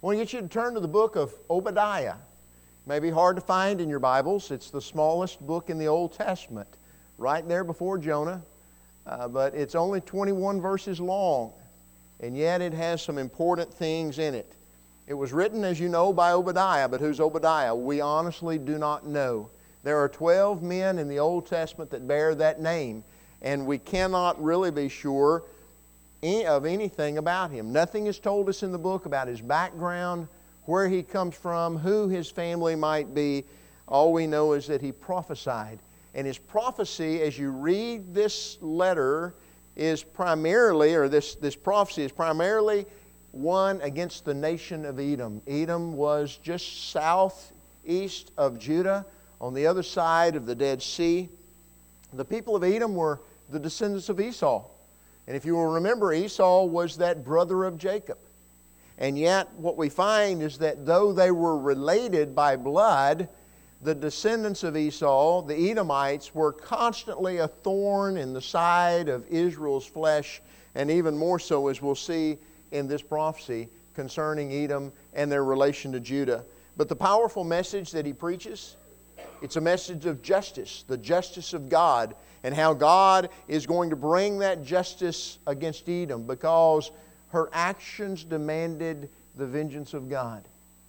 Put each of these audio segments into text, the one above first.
I want to get you to turn to the book of Obadiah. It may be hard to find in your Bibles. It's the smallest book in the Old Testament, right there before Jonah. But it's only 21 verses long, and yet it has some important things in it. It was written, as you know, by Obadiah, but who's Obadiah? We honestly do not know. There are 12 men in the Old Testament that bear that name, and we cannot really be sure of anything about him. Nothing is told us in the book about his background, where he comes from, who his family might be. All we know is that he prophesied. And his prophecy, as you read this letter, is primarily, or this prophecy is primarily one against the nation of Edom. Edom was just southeast of Judah, on the other side of the Dead Sea. The people of Edom were the descendants of Esau. And if you will remember, Esau was that brother of Jacob. And yet what we find is that though they were related by blood, the descendants of Esau, the Edomites, were constantly a thorn in the side of Israel's flesh, and even more so, as we'll see in this prophecy concerning Edom and their relation to Judah. But the powerful message that he preaches, it's a message of justice, the justice of God, and how God is going to bring that justice against Edom because her actions demanded the vengeance of God.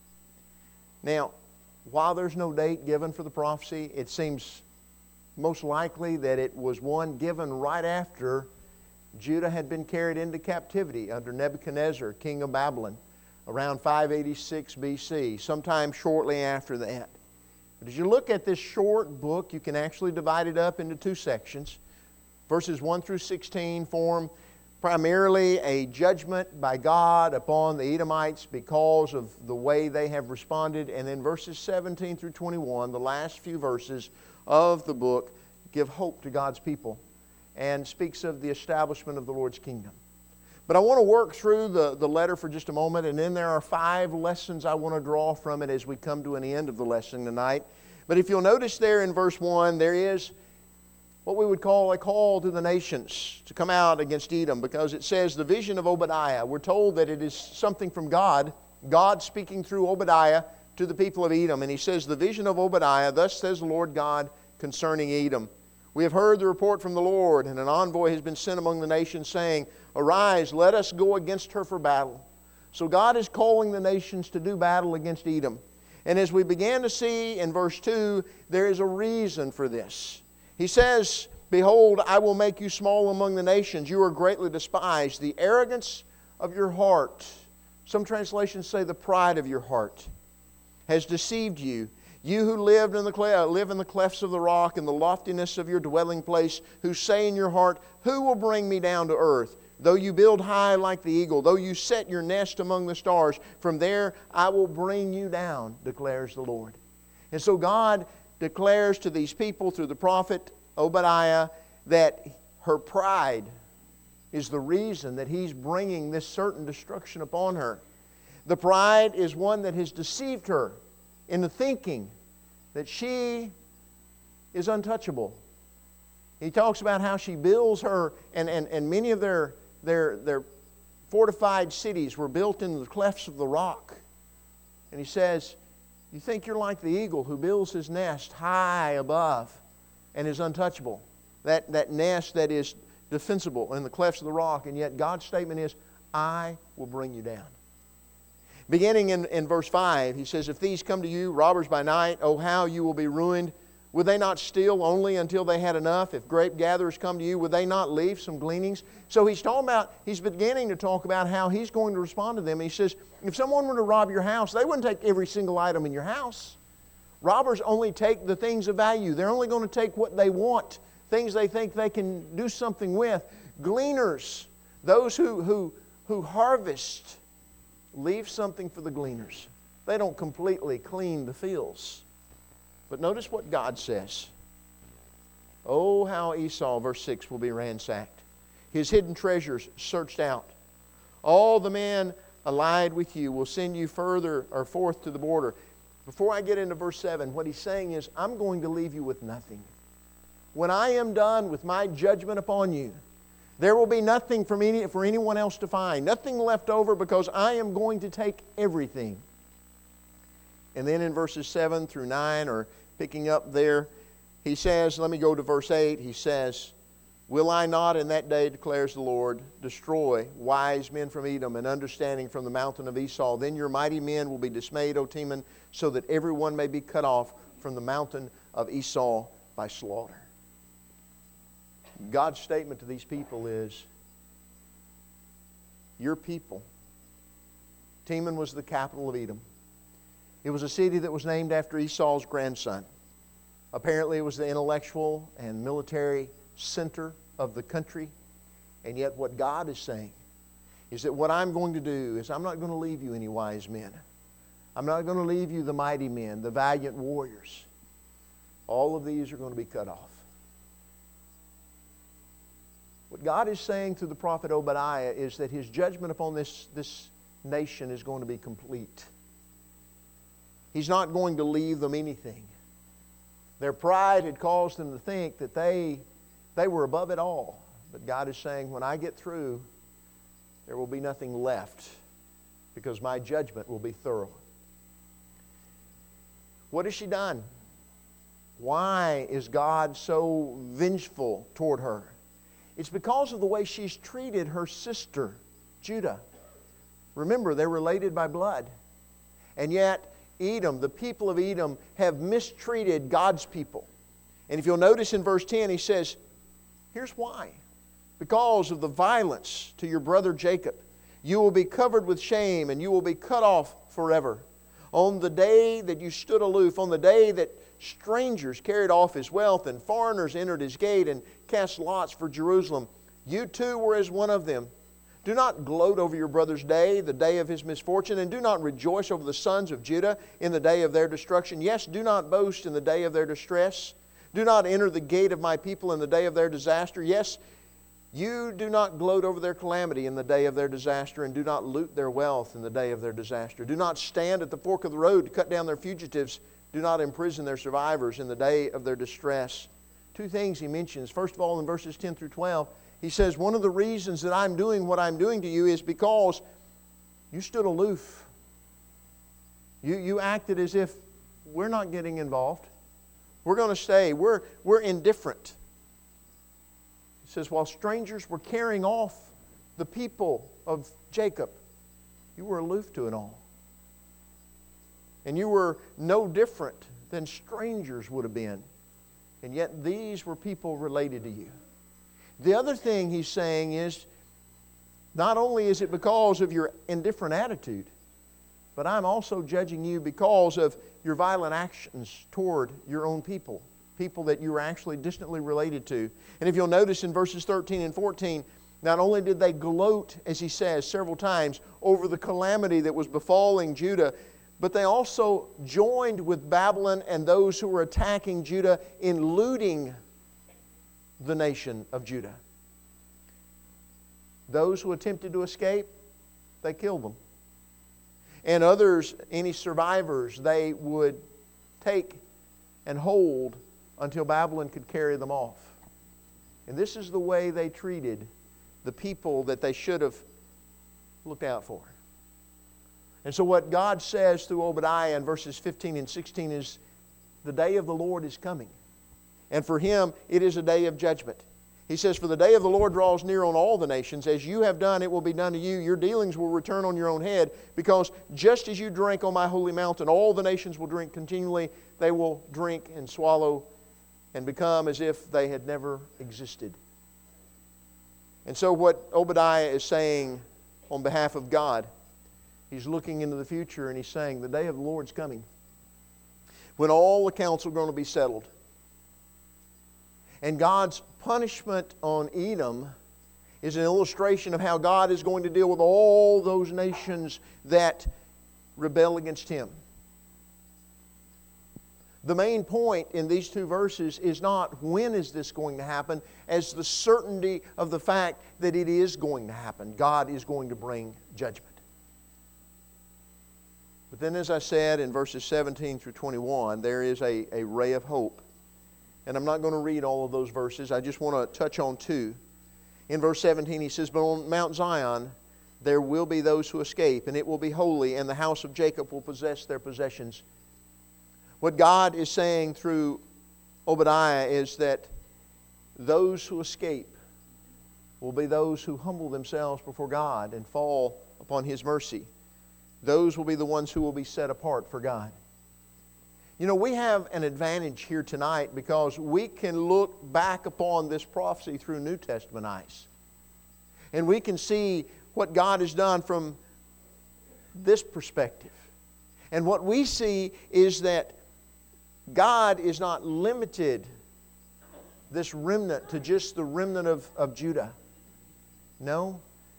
Now, while there's no date given for the prophecy, it seems most likely that it was one given right after Judah had been carried into captivity under Nebuchadnezzar, king of Babylon, around 586 BC, sometime shortly after that. But as you look at this short book, you can actually divide it up into two sections. Verses 1 through 16 form primarily a judgment by God upon the Edomites because of the way they have responded. And then verses 17 through 21, the last few verses of the book, give hope to God's people and speaks of the establishment of the Lord's kingdom. But I want to work through the letter for just a moment, and then there are 5 lessons I want to draw from it as we come to an end of the lesson tonight. But if you'll notice there in verse 1, there is what we would call a call to the nations to come out against Edom, because it says the vision of Obadiah. We're told that it is something from God, God speaking through Obadiah to the people of Edom. And he says, the vision of Obadiah, thus says the Lord God concerning Edom. We have heard the report from the Lord, and an envoy has been sent among the nations, saying, arise, let us go against her for battle. So God is calling the nations to do battle against Edom. And as we began to see in verse 2, there is a reason for this. He says, behold, I will make you small among the nations. You are greatly despised. The arrogance of your heart, some translations say the pride of your heart, has deceived you. You who live in the clefts of the rock, in the loftiness of your dwelling place, who say in your heart, who will bring me down to earth? Though you build high like the eagle, though you set your nest among the stars, from there I will bring you down, declares the Lord. And so God declares to these people through the prophet Obadiah that her pride is the reason that He's bringing this certain destruction upon her. The pride is one that has deceived her into thinking that she is untouchable. He talks about how she builds her, and many of their fortified cities were built in the clefts of the rock. And he says, you think you're like the eagle who builds his nest high above and is untouchable. That nest that is defensible in the clefts of the rock, and yet God's statement is, I will bring you down. Beginning in verse 5, he says, if these come to you, robbers by night, oh how you will be ruined. Would they not steal only until they had enough? If grape gatherers come to you, would they not leave some gleanings? So he's beginning to talk about how he's going to respond to them. He says, if someone were to rob your house, they wouldn't take every single item in your house. Robbers only take the things of value. They're only going to take what they want, things they think they can do something with. Gleaners, those who harvest, leave something for the gleaners. They don't completely clean the fields. But notice what God says. Oh, how Esau, verse 6, will be ransacked. His hidden treasures searched out. All the men allied with you will send you further or forth to the border. Before I get into verse 7, what he's saying is, I'm going to leave you with nothing. When I am done with my judgment upon you, There will be nothing for anyone else to find. Nothing left over because I am going to take everything. And then in verses 7 through 9, or picking up there, he says, let me go to verse 8. He says, will I not in that day, declares the Lord, destroy wise men from Edom and understanding from the mountain of Esau? Then your mighty men will be dismayed, O Teman, so that everyone may be cut off from the mountain of Esau by slaughter. God's statement to these people is, your people. Teman was the capital of Edom. It was a city that was named after Esau's grandson. Apparently it was the intellectual and military center of the country. And yet what God is saying is that what I'm going to do is I'm not going to leave you any wise men. I'm not going to leave you the mighty men, the valiant warriors. All of these are going to be cut off. What God is saying through the prophet Obadiah is that His judgment upon this nation is going to be complete. He's not going to leave them anything. Their pride had caused them to think that they were above it all. But God is saying, when I get through, there will be nothing left because my judgment will be thorough. What has she done? Why is God so vengeful toward her? It's because of the way she's treated her sister, Judah. Remember, they're related by blood. And yet, Edom, the people of Edom, have mistreated God's people. And if you'll notice in verse 10, he says, here's why. Because of the violence to your brother Jacob, you will be covered with shame and you will be cut off forever. On the day that you stood aloof, on the day that strangers carried off his wealth and foreigners entered his gate and cast lots for Jerusalem, you too were as one of them. Do not gloat over your brother's day, the day of his misfortune, and do not rejoice over the sons of Judah in the day of their destruction. Yes, do not boast in the day of their distress. Do not enter the gate of my people in the day of their disaster. Yes, you do not gloat over their calamity in the day of their disaster, and do not loot their wealth in the day of their disaster. Do not stand at the fork of the road to cut down their fugitives. Do not imprison their survivors in the day of their distress. Two things he mentions. First of all, in verses 10 through 12, he says, one of the reasons that I'm doing what I'm doing to you is because you stood aloof. You acted as if we're not getting involved. We're going to stay. We're indifferent. He says, while strangers were carrying off the people of Jacob, you were aloof to it all. And you were no different than strangers would have been. And yet these were people related to you. The other thing he's saying is, not only is it because of your indifferent attitude, but I'm also judging you because of your violent actions toward your own people, people that you were actually distantly related to. And if you'll notice in verses 13 and 14, not only did they gloat, as he says several times, over the calamity that was befalling Judah, but they also joined with Babylon and those who were attacking Judah in looting the nation of Judah. Those who attempted to escape, they killed them. And others, any survivors, they would take and hold until Babylon could carry them off. And this is the way they treated the people that they should have looked out for. And so what God says through Obadiah in verses 15 and 16 is, the day of the Lord is coming. And for Him, it is a day of judgment. He says, for the day of the Lord draws near on all the nations. As you have done, it will be done to you. Your dealings will return on your own head. Because just as you drank on my holy mountain, all the nations will drink continually. They will drink and swallow and become as if they had never existed. And so what Obadiah is saying on behalf of God, he's looking into the future and he's saying, the day of the Lord's coming, when all accounts are going to be settled. And God's punishment on Edom is an illustration of how God is going to deal with all those nations that rebel against Him. The main point in these two verses is not when is this going to happen, as the certainty of the fact that it is going to happen. God is going to bring judgment. But then, as I said, in verses 17 through 21, there is a ray of hope. And I'm not going to read all of those verses. I just want to touch on two. In verse 17 he says, "But on Mount Zion there will be those who escape, and it will be holy, and the house of Jacob will possess their possessions." What God is saying through Obadiah is that those who escape will be those who humble themselves before God and fall upon His mercy. Those will be the ones who will be set apart for God. You know, we have an advantage here tonight because we can look back upon this prophecy through New Testament eyes. And we can see what God has done from this perspective. And what we see is that God is not limited this remnant to just the remnant of Judah. No.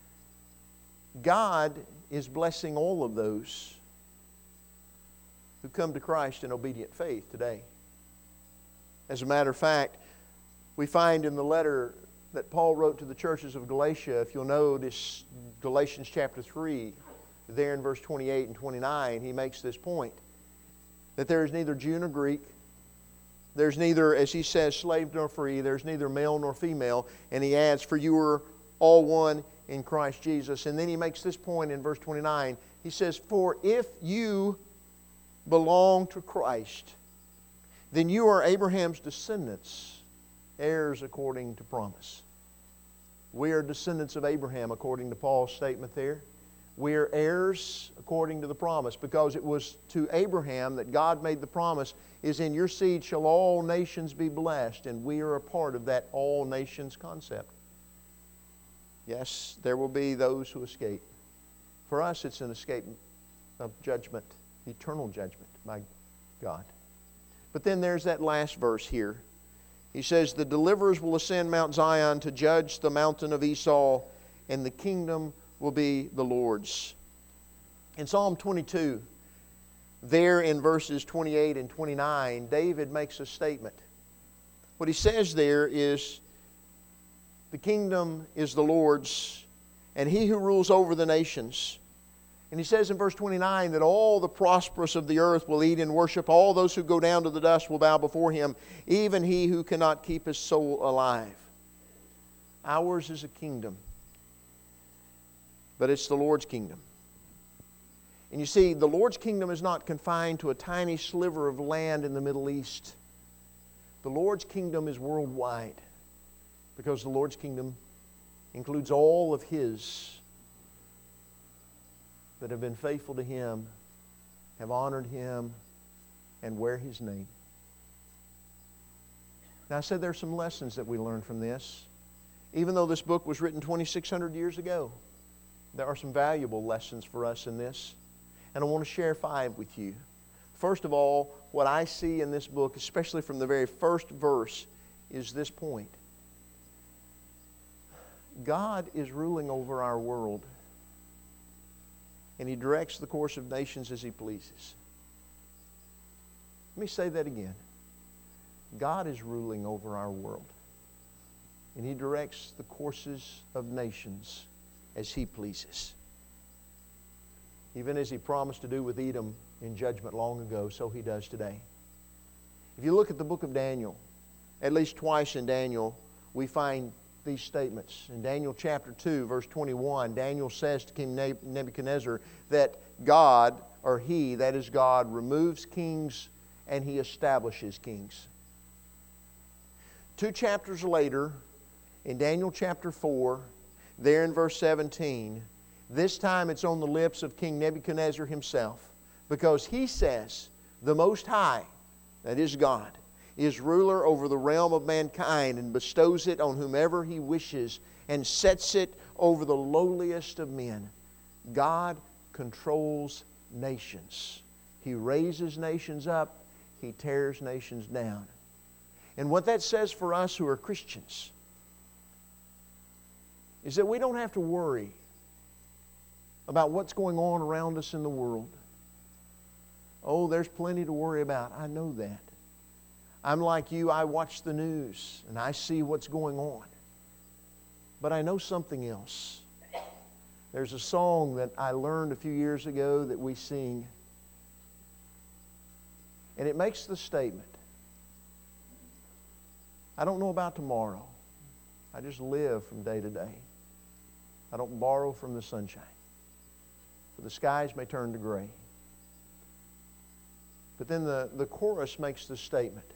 God is blessing all of those who come to Christ in obedient faith today. As a matter of fact, we find in the letter that Paul wrote to the churches of Galatia, if you'll notice Galatians chapter 3, there in verse 28 and 29, he makes this point, that there is neither Jew nor Greek, there's neither, as he says, slave nor free, there's neither male nor female, and he adds, "For you are all one in Christ Jesus." And then he makes this point in verse 29, he says, "For if you belong to Christ, then you are Abraham's descendants, heirs according to promise." We are descendants of Abraham according to Paul's statement there. We are heirs according to the promise, because it was to Abraham that God made the promise, is in your seed shall all nations be blessed, and we are a part of that all nations concept. Yes, there will be those who escape. For us, it's an escape of judgment, eternal judgment by God. But then there's that last verse here. He says, "The deliverers will ascend Mount Zion to judge the mountain of Esau, and the kingdom will be the Lord's." In Psalm 22, there in verses 28 and 29, David makes a statement. What he says there is, "The kingdom is the Lord's, and He who rules over the nations." And he says in verse 29 that all the prosperous of the earth will eat and worship. All those who go down to the dust will bow before Him, even he who cannot keep his soul alive. Ours is a kingdom, but it's the Lord's kingdom. And you see, the Lord's kingdom is not confined to a tiny sliver of land in the Middle East. The Lord's kingdom is worldwide, because the Lord's kingdom includes all of His that have been faithful to Him, have honored Him, and wear His name. Now, I said there are some lessons that we learn from this. Even though this book was written 2,600 years ago, there are some valuable lessons for us in this. And I want to share 5 with you. First of all, what I see in this book, especially from the very first verse, is this point. God is ruling over our world, and He directs the course of nations as He pleases. Let me say that again. God is ruling over our world, and He directs the courses of nations as He pleases. Even as He promised to do with Edom in judgment long ago, so He does today. If you look at the book of Daniel, at least twice in Daniel, we find these statements. In Daniel chapter 2, verse 21, Daniel says to King Nebuchadnezzar that God, or He, that is God, removes kings and He establishes kings. 2 chapters later, in Daniel chapter 4, there in verse 17, this time it's on the lips of King Nebuchadnezzar himself, because he says, "The Most High," that is God, "is ruler over the realm of mankind and bestows it on whomever He wishes and sets it over the lowliest of men." God controls nations. He raises nations up. He tears nations down. And what that says for us who are Christians is that we don't have to worry about what's going on around us in the world. Oh, there's plenty to worry about. I know that. I'm like you, I watch the news and I see what's going on. But I know something else. There's a song that I learned a few years ago that we sing. And it makes the statement, I don't know about tomorrow. I just live from day to day. I don't borrow from the sunshine. For the skies may turn to gray. But then the chorus makes the statement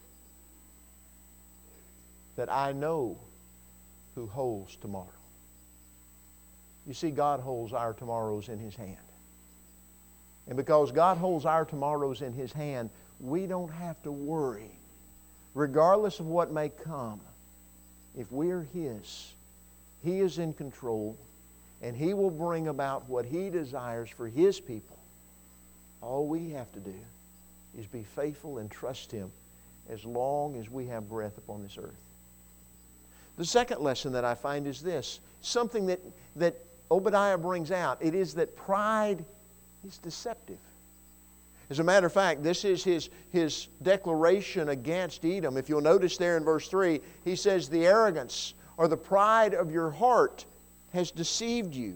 that I know who holds tomorrow. You see, God holds our tomorrows in His hand. And because God holds our tomorrows in His hand, we don't have to worry, regardless of what may come. If we're His, He is in control, and He will bring about what He desires for His people. All we have to do is be faithful and trust Him as long as we have breath upon this earth. The second lesson that I find is this, something that Obadiah brings out. It is that pride is deceptive. As a matter of fact, this is his declaration against Edom. If you'll notice there in verse 3, he says, the arrogance or the pride of your heart has deceived you.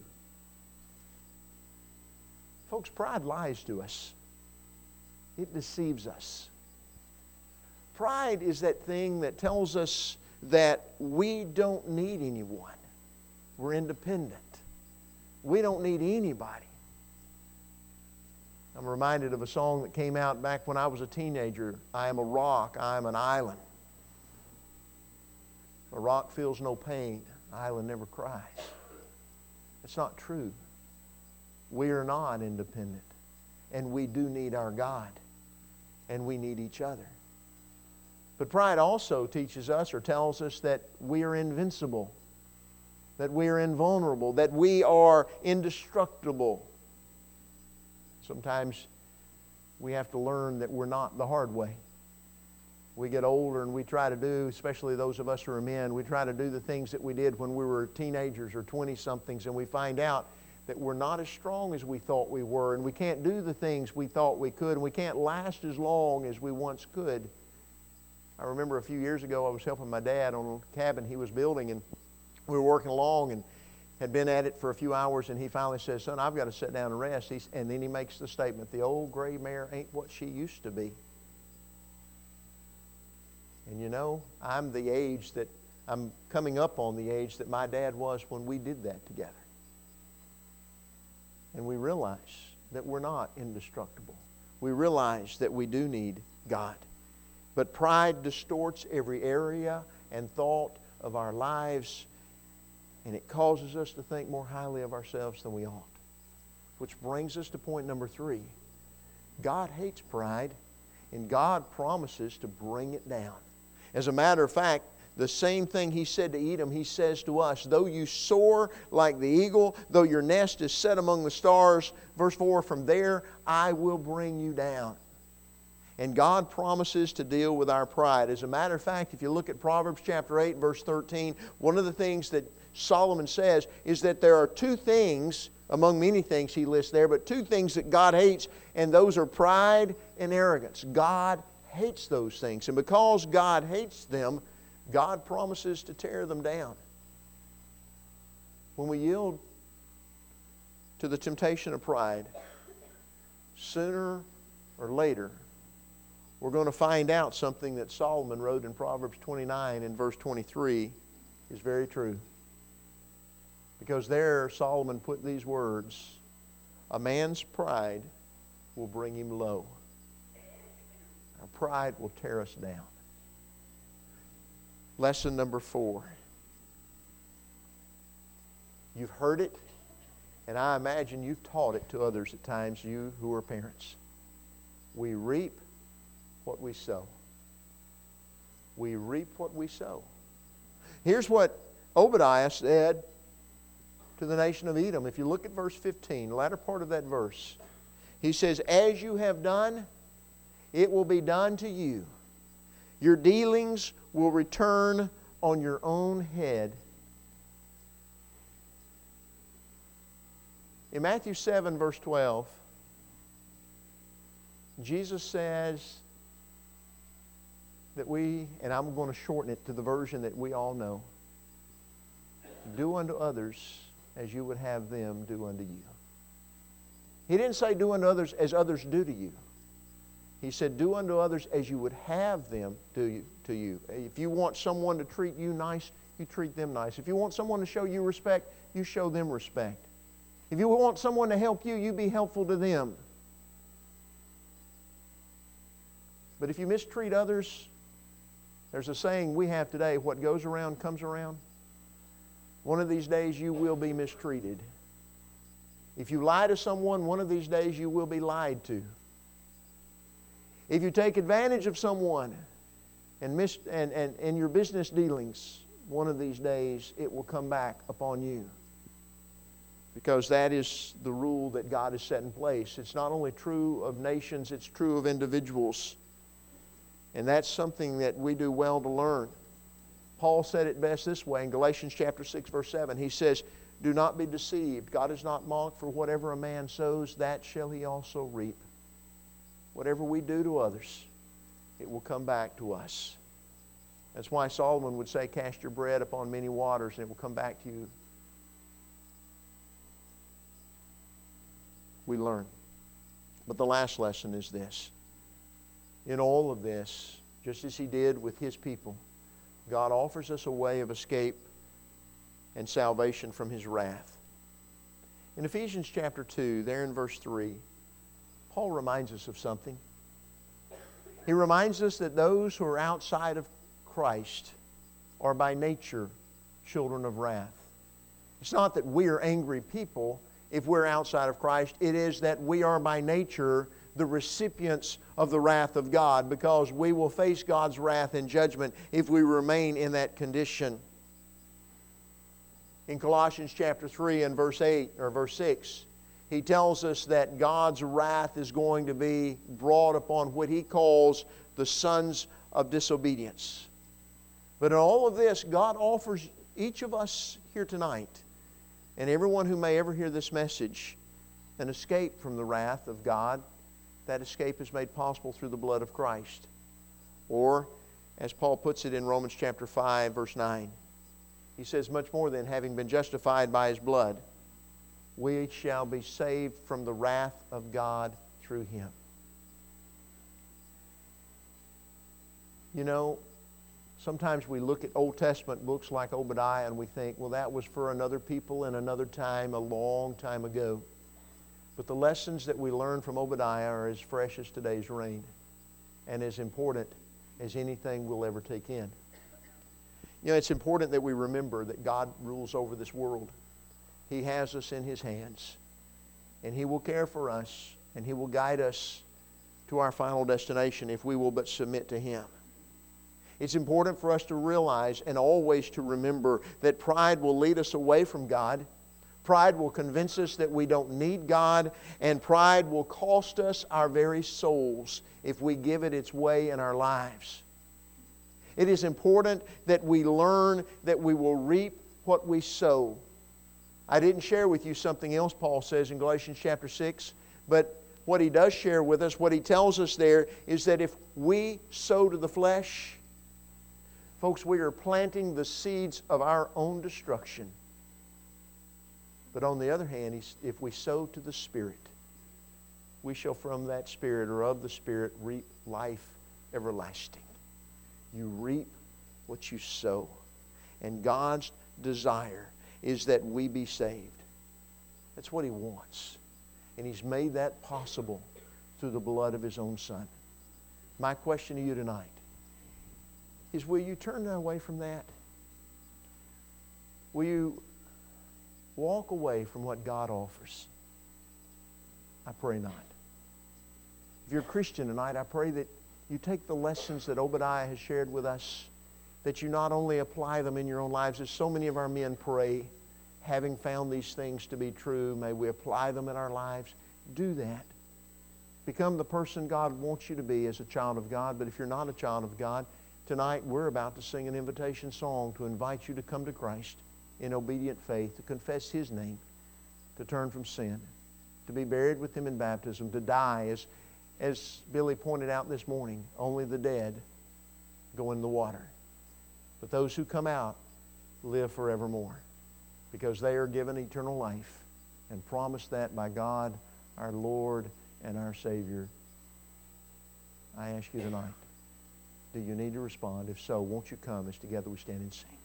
Folks, pride lies to us. It deceives us. Pride is that thing that tells us that we don't need anyone. We're independent. We don't need anybody. I'm reminded of a song that came out back when I was a teenager. I am a rock, I am an island. A rock feels no pain, an island never cries. It's not true. We are not independent. And we do need our God. And we need each other. But pride also teaches us or tells us that we are invincible, that we are invulnerable, that we are indestructible. Sometimes we have to learn that we're not the hard way. We get older and we try to do, especially those of us who are men, we try to do the things that we did when we were teenagers or 20-somethings, and we find out that we're not as strong as we thought we were, and we can't do the things we thought we could, and we can't last as long as we once could. I remember a few years ago I was helping my dad on a cabin he was building, and we were working along and had been at it for a few hours, and he finally says, son, I've got to sit down and rest. And then he makes the statement, the old gray mare ain't what she used to be. And you know, I'm coming up on the age that my dad was when we did that together. And we realize that we're not indestructible. We realize that we do need God. But pride distorts every area and thought of our lives, and it causes us to think more highly of ourselves than we ought. Which brings us to point number 3. God hates pride, and God promises to bring it down. As a matter of fact, the same thing He said to Edom, He says to us, though you soar like the eagle, though your nest is set among the stars, verse 4, from there I will bring you down. And God promises to deal with our pride. As a matter of fact, if you look at Proverbs chapter 8, verse 13, one of the things that Solomon says is that there are 2 things, among many things he lists there, but 2 things that God hates, and those are pride and arrogance. God hates those things. And because God hates them, God promises to tear them down. When we yield to the temptation of pride, sooner or later, we're going to find out something that Solomon wrote in Proverbs 29 and verse 23 is very true. Because there Solomon put these words, a man's pride will bring him low. Our pride will tear us down. Lesson number 4. You've heard it, and I imagine you've taught it to others at times, you who are parents. We reap what we sow. We reap what we sow. Here's what Obadiah said to the nation of Edom. If you look at verse 15, the latter part of that verse, he says, as you have done, it will be done to you. Your dealings will return on your own head. In Matthew 7, verse 12, Jesus says that we, and I'm going to shorten it to the version that we all know, do unto others as you would have them do unto you. He didn't say do unto others as others do to you. He said, do unto others as you would have them do to you. If you want someone to treat you nice, you treat them nice. If you want someone to show you respect, you show them respect. If you want someone to help you, you be helpful to them. But if you mistreat others, there's a saying we have today, what goes around comes around. One of these days you will be mistreated. If you lie to someone, one of these days you will be lied to. If you take advantage of someone and in your business dealings, one of these days it will come back upon you. Because that is the rule that God has set in place. It's not only true of nations, it's true of individuals. And that's something that we do well to learn. Paul said it best this way in Galatians chapter 6, verse 7. He says, do not be deceived. God is not mocked, for whatever a man sows, that shall he also reap. Whatever we do to others, it will come back to us. That's why Solomon would say, cast your bread upon many waters, and it will come back to you. We learn. But the last lesson is this. In all of this, just as He did with His people, God offers us a way of escape and salvation from His wrath. In Ephesians chapter 2, there in verse 3, Paul reminds us of something. He reminds us that those who are outside of Christ are by nature children of wrath. It's not that we are angry people if we're outside of Christ. It is that we are by nature the recipients of the wrath of God, because we will face God's wrath and judgment if we remain in that condition. In Colossians chapter 3 and verse 8 or verse 6, he tells us that God's wrath is going to be brought upon what he calls the sons of disobedience. But in all of this, God offers each of us here tonight, and everyone who may ever hear this message, an escape from the wrath of God. That escape is made possible through the blood of Christ. Or, as Paul puts it in Romans chapter 5, verse 9, he says, much more than having been justified by His blood, we shall be saved from the wrath of God through Him. You know, sometimes we look at Old Testament books like Obadiah and we think, well, that was for another people in another time, a long time ago. But the lessons that we learn from Obadiah are as fresh as today's rain and as important as anything we'll ever take in. You know, it's important that we remember that God rules over this world. He has us in His hands, and He will care for us, and He will guide us to our final destination if we will but submit to Him. It's important for us to realize and always to remember that pride will lead us away from God. Pride will convince us that we don't need God, and pride will cost us our very souls if we give it its way in our lives. It is important that we learn that we will reap what we sow. I didn't share with you something else Paul says in Galatians chapter 6, but what he does share with us, what he tells us there, is that if we sow to the flesh, folks, we are planting the seeds of our own destruction. But on the other hand, if we sow to the Spirit, we shall from that Spirit or of the Spirit reap life everlasting. You reap what you sow. And God's desire is that we be saved. That's what He wants. And He's made that possible through the blood of His own Son. My question to you tonight is, will you turn away from that? Will you walk away from what God offers? I pray not. If you're a Christian tonight, I pray that you take the lessons that Obadiah has shared with us, that you not only apply them in your own lives, as so many of our men pray, having found these things to be true, may we apply them in our lives. Do that. Become the person God wants you to be as a child of God. But if you're not a child of God, tonight we're about to sing an invitation song to invite you to come to Christ in obedient faith, to confess His name, to turn from sin, to be buried with Him in baptism, to die. As Billy pointed out this morning, only the dead go in the water. But those who come out live forevermore, because they are given eternal life and promised that by God, our Lord and our Savior. I ask you tonight, do you need to respond? If so, won't you come as together we stand and sing?